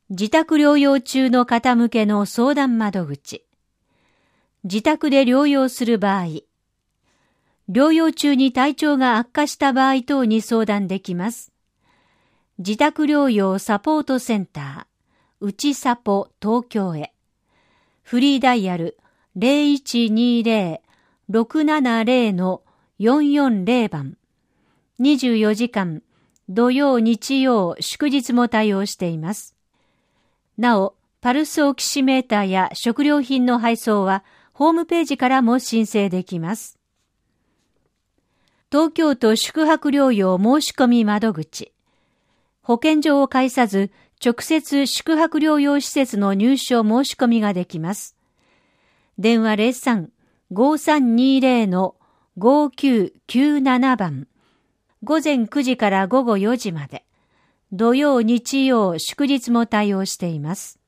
自宅療養中の方向けの相談窓口。自宅で療養する場合、療養中に体調が悪化した場合等に相談できます。自宅療養サポートセンター、うちサポ東京へ。フリーダイヤル 0120-670-440 番。24時間、土曜日曜祝日も対応しています。なお、パルスオキシメーターや食料品の配送はホームページからも申請できます。東京都宿泊療養申し込み窓口。保健所を介さず、直接宿泊療養施設の入所申し込みができます。電話 03-5320-5997 番。午前9時から午後4時まで。土曜日曜祝日も対応しています。